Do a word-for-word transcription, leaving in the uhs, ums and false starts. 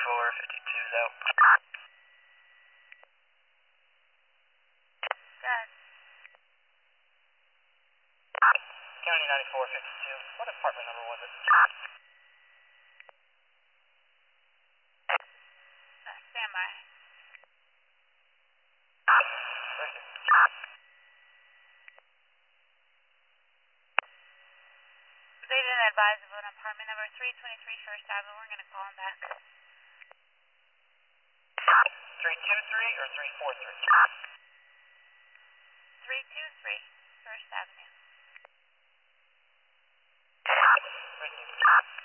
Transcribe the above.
ninety-four fifty-two's out. Dad. County ninety-four fifty-two. What apartment number was it? Uh, stand by. They didn't advise about apartment number three twenty-three First Avenue. We're going to call them back. three two three or three four three? three two three First Avenue. Thank you.